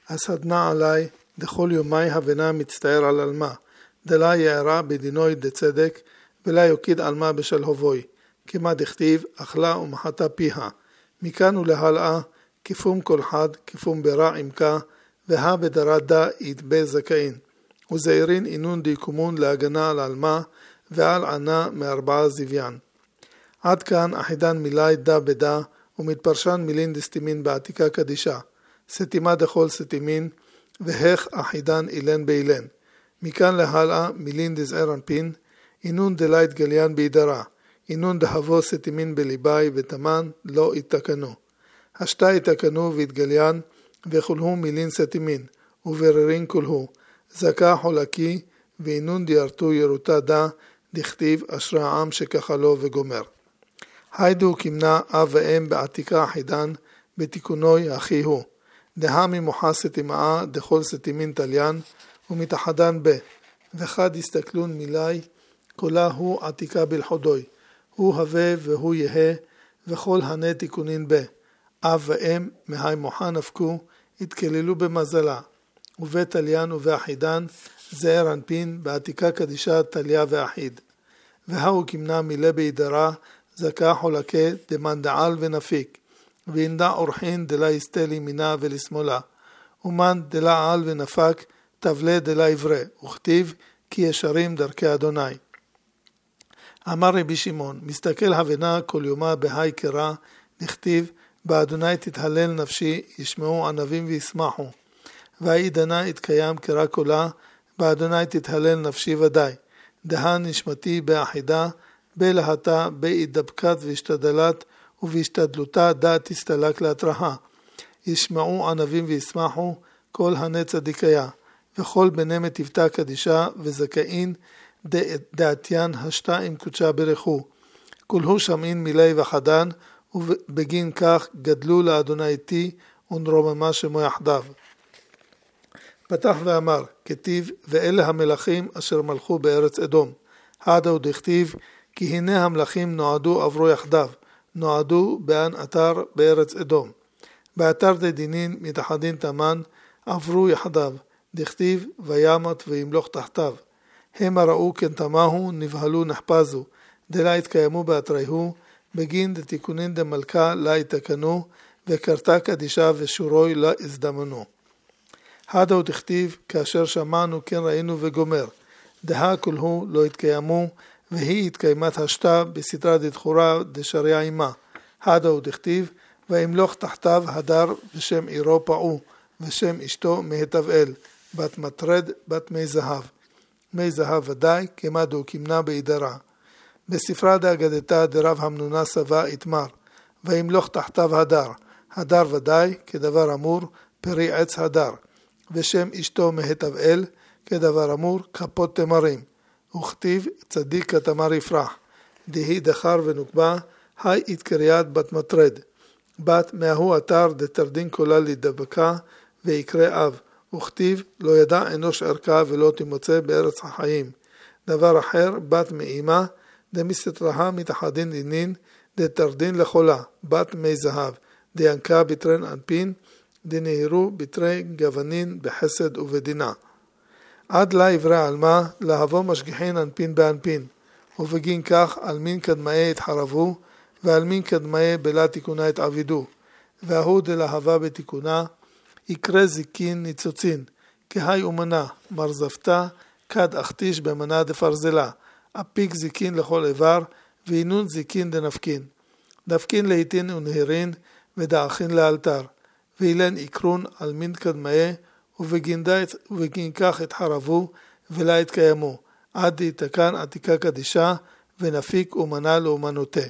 הסדנה עלי דכל יומי הבנה מצטער על אלמה, דלה יערה בדינוי דצדק, ולה יוקיד אלמה בשלהובוי, כמה דכתיב אכלה ומחתה פיה, מכאן ולהלאה כפום כל חד, כפום ברע עמקה, והא בדרת דה יתבה זכאין, וזעירין אינון דיקומון להגנה על אלמה, ועל ענה מארבעה זיוויין. עד כאן אחידן מילי דה בדה, ומתפרשן מילין דסתימין בעתיקה קדישה, סתימה דכל סתימין, והך אחידן אילן באילן. מכאן להלאה מילין דזער אנפין, אינון דלית גליין בידרה, אינון דהבו סתימין בליבי ותמן לא יתקנו. השתה יתקנו והתגליין, וכולהו מילין סתימין, ובררין כולהו, זכה חולקי, ואינון דיארתו ירותה דה, דכתיב אשרה עם שכחלו וגומר. היידו כמנה אב ואם בעתיקה אחידן, בתיקונוי אחי הוא. דהה ממוחה סתימאה דכל סתימין תליין, ומתחדן ב. וחד הסתכלון מילי, כולה הוא עתיקה בלחודוי. הוא הווה והוא יהה, וכל הנה תיקונין ב. אב ואם מהי מוחה נפקו, התכללו במזלה. ובית תליין ובאחידן, זער אנפין, בעתיקה קדישה תליה ואחיד. והוא כמנה מילה בידרה, זכה חולקה דמן דעל ונפיק. ואינדה אורחין דלה יסתה לימינה ולשמאלה. ומן דלה על ונפק, תבלה דלה עברה. וכתיב כי ישרים דרכי אדוני. אמר רבי שמעון, מסתכל הבנה כל יומה בהי קרא, נכתיב, באדוני תתהלל נפשי, ישמעו ענבים וישמחו. והאי דנה יתקיים קרא קולה, באדוני תתהלל נפשי ודאי. דהה נשמתי באחידה, בלהתה, בהידבקת והשתדלת, ובהשתדלותה דעת תסתלק להתראה. ישמעו ענבים וישמחו, כל הנה צדיקיה, וכל בני תבטא קדישה, וזכאין דעתיין השתה עם קודשה ברכו. כולהו שמעין מילי וחדן, ובגין כך גדלו לאדוני איתי, ונרוממה שמו יחדיו. פתח ואמר, כתיב, ואלה המלכים אשר מלכו בארץ אדום. הדה ודכתיב, כי הנה המלכים נועדו עברו יחדיו, נועדו באן אתר בארץ אדום. באתר דדינין מתחדין תמן, עברו יחדיו, דכתיב, וימת וימלוך תחתיו. המה ראו כן תמהו, נבהלו נחפזו, דלה התקיימו באתריהו, בגין דתיקונין דמלכה לה יתקנו, וקרתה קדישה ושורוי לה הזדמנו. הדה ותכתיב, כאשר שמענו כן ראינו וגומר, דהה כולהו לא התקיימו, והיא התקיימת השתה בסדרה דתחורה דשריה עמה. הדה ותכתיב, וימלוך תחתיו הדר ושם עירו פעו, ושם אשתו מהתבאל, בת מטרד בת מי זהב. מי זהב ודאי, כמדו כמנה בידרה. בספרה דאגדתה דרב המנונה סבא התמר, וימלוך תחתיו הדר. הדר ודאי, כדבר אמור, פרי עץ הדר. ושם אשתו מהתבאל, כדבר אמור, כפות תמרים. וכתיב צדיק כתמר יפרח. דהי דחר ונוקבה, היי התקריית בת מטרד. בת מההו אתר דתרדין קולה להידבקה, ויקרא אב. וכתיב לא ידע אנוש ערכה ולא תמוצא בארץ החיים. דבר אחר, בת מאימה, דמסתרחה מתחדין דינין, דתרדין לחולה, בת מי זהב, דיינקה בתרן אנפין, דנהירו בתרי גוונין בחסד ובדינה. עד לה עברה עלמה, להבוא משגיחין אנפין באנפין, ובגין כך על מין קדמאי התחרבו, ועל מין קדמאי בלה תיקונה התעבידו, והוא דלהבה בתיקונה, יקרא זיקין ניצוצין, כהי אומנה, מרזפתה, כד אכתיש במנה דפרזלה, אפיק זיקין לכל איבר, ואינון זיקין דנפקין. נפקין לעתין ונהרין, ודאחין לאלתר, ואילן יקרון על מין קדמאי, ובגין כך התחרבו, ולה התקיימו, עד יתקן עתיקה קדישה, ונפיק אומנה לאומנותה.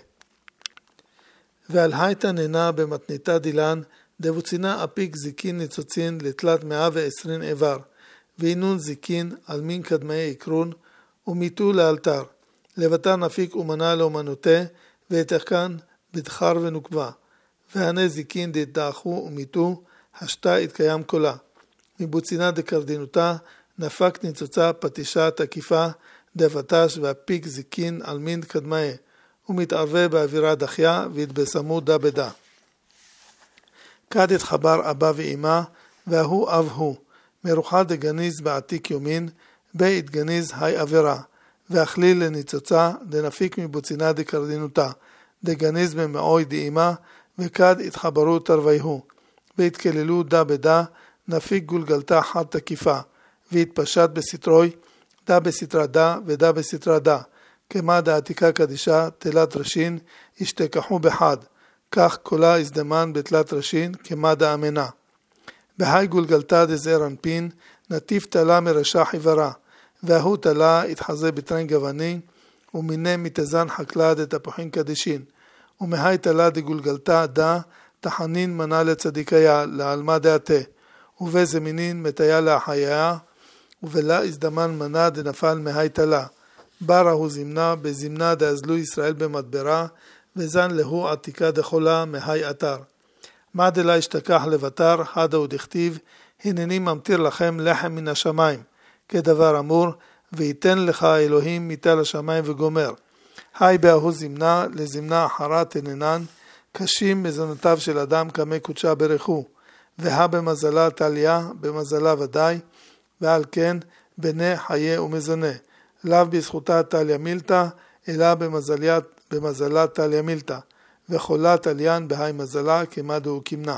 ועל הייתה ננה במתניתה דילן, דבוצינה אפיק זיקין ניצוצין לתלת 120 איבר, ואינון זיקין על מין קדמאי יקרון, ומיתו לאלתר. לבטה נפיק אומנה לאומנותה, והתקן בדחר ונוקבה. והנה זיקין דתדחו ומיתו, השתה התקיים קולה. מבוצינה דקרדינותה, נפק ניצוצה פטישה תקיפה, דבטש ואפיק זיקין על מין קדמאי, ומתערבה באווירה דחיה, והתבשמו דה בדה. כד התחבר אבא ואמא, והוא אב הוא, מרוחה דגניז בעתיק יומין, בית גניז היי עבירה, והכליל לניצוצה, דנפיק מבוצינה דקרדינותה, דגניז במאוי דאימה, וכד התחברו תרוויהו, והתכללו דה בדה, נפיק גולגלתה חד תקיפה, והתפשט בסטרוי, דה בסטרה דה ודה בסטרה דה, כמה דעתיקה קדישה, תלת ראשין, השתכחו בחד, כך קולה הזדמן בתלת ראשין, כמה דאמנה. בהי גולגלתה דזער אנפין, נטיף תלה מרשע חיברה, והוא תלה התחזה בטרן גווני, ומיני מתזן חקלה דתפוחין קדישין, ומהי תלה דגולגלתה דה, תחנין מנה לצדיקיה, לעלמה דעתה, ובזמינין מתיה להחיה, ובלה הזדמן מנה דנפל מהי תלה, ברה הוא זמנה בזמנה דאזלו ישראל במדברה, וזן להו עתיקה דחולה מהי אתר. מה דלה השתכח לבטר, חדה ודכתיב, הנני ממתיר לכם לחם מן השמיים, כדבר אמור, ויתן לך אלוהים מיטה לשמיים וגומר. היי באהו זמנה, לזמנה אחרה תננן, קשים מזונותיו של אדם כמי קודשה ברכו, והא במזלה תליה, במזלה ודאי, ועל כן בני חיה ומזונה. לאו בזכותה תליה מילתא, אלא במזלה תליה מילתא, וחולה תליין בהי מזלה כמדו וכמנה.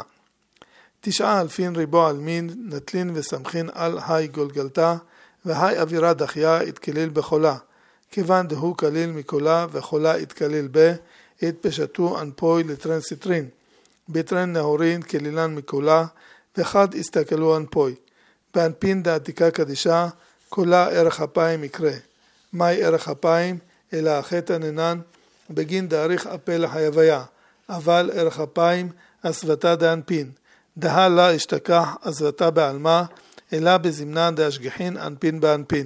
9,000 ריבו עלמין נטלין וסמכין על היי גולגלתה, והי אווירה דחיה התכליל בחולה, כיוון דהו כליל מקולה וחולה התכליל בה, התפשטו אנפוי לטרן סטרין, בטרן נהורין כלילן מקולה, וחד הסתכלו אנפוי. באנפין דעתיקה קדישה, קולה ערך אפיים יקרה. מהי ערך אפיים? אלא החטא ננן, בגין דאריך אפה לחייביה, אבל ערך אפיים הסוותה דאנפין. דהה לה השתכח הסוותה בעלמה, אלא בזמנן דאשגחין אנפין באנפין.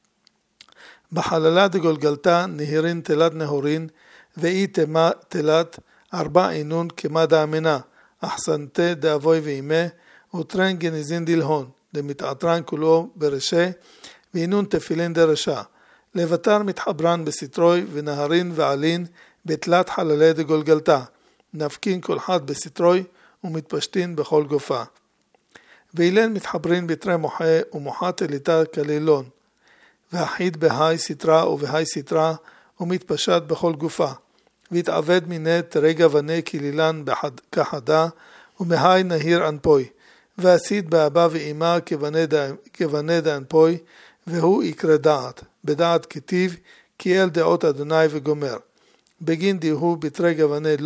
בחללה דגולגלתה נהירין תלת נהורין, ואי תלת 4 עינון כמה דאמנה, אחסנתה דאבוי ואימה, וטרן גניזין דלהון, דמתעטרן כולו ברשע, ועינון תפילין דרשע. לבטר מתחברן בסטרוי ונהרין ועלין בתלת חללי דגולגלתה, נפקין כל חד בסטרוי ומתפשטין בכל גופה. ואילן מתחברין בתרי מוחה ומוחה תליתה כלילון, והחיד בהי סטרה ובהי סטרה ומתפשט בכל גופה, והתעבד מיני תרי גווני כלילן כחדה ומהי נהיר אנפוי, ועשית באבא ואימה כבני דאנפוי, והוא יקרא דעת, בדעת כתיב, כי אל דעות אדוני וגומר. בגין דיהו בתרי גווני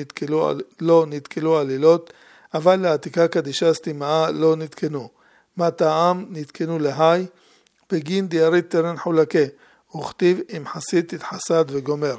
לא נתקלו עלילות, אבל לעתיקה קדישה סתימאה לא נתקנו. מה טעם נתקנו להי, בגין דיארית טרן חולקה, וכתיב אם חסית תתחסד וגומר.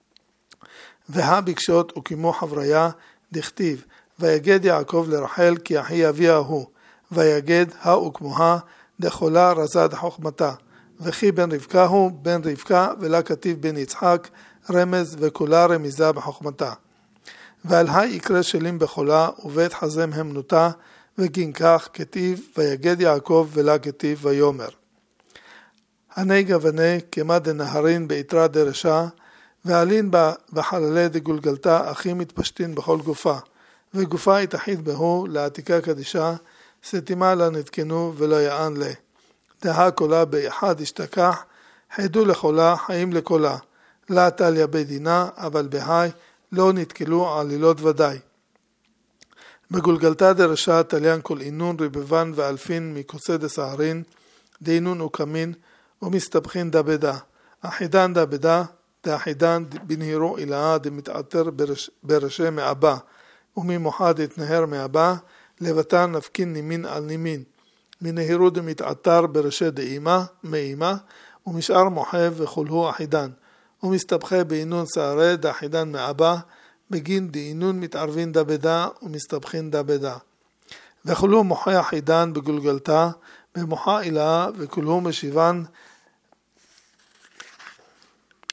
והבקשות וכמו חבריה דכתיב, ויגד יעקב לרחל כי אחי אביה הוא, ויגד וכמוה דחולה רזה דחוכמתה, וכי בן רבקה הוא בן רבקה ולה כתיב בן יצחק, רמז וכולה רמיזה בחוכמתה. ועל היי יקרא שלים בחולה ובית חזם המנותה, וגין כך כתיב ויגד יעקב ולה כתיב ויומר. הני גווני כמה דנהרין ביתרה דרשה, ועלין בחללי דגולגלתה אחים מתפשטין בכל גופה, וגופה התאחית בהו לעתיקה קדישה, סתימה לה נתקנו ולא יען לה. דהה קולה באחד השתכח, חיידו לחולה חיים לקולה, לה תליה בדינה, אבל בהי לא נתקלו עלילות ודאי. בגולגלתה דרשה תליין כל אינון ריבבן ואלפין מכוסה דסערין, דאינון וקמין ומסתבחין דבדה. אחידן דבדה, דאחידן בנהירו אילאה דמתעתר ברשי מאבא, וממוחד התנהר מאבא, לבטר נפקין נימין על נימין. מנהירו דמתעתר ברשי דאימה, מאימה, ומשאר מוחב וכולהו אחידן. ומסתבחי באינון שערי דאחידן מאבא, בגין דאינון מתערבין דבדה ומסתבחין דבדה. וכולהו מוחי אחידן בגולגלתה, במוחה אילאה וכולהו משיבן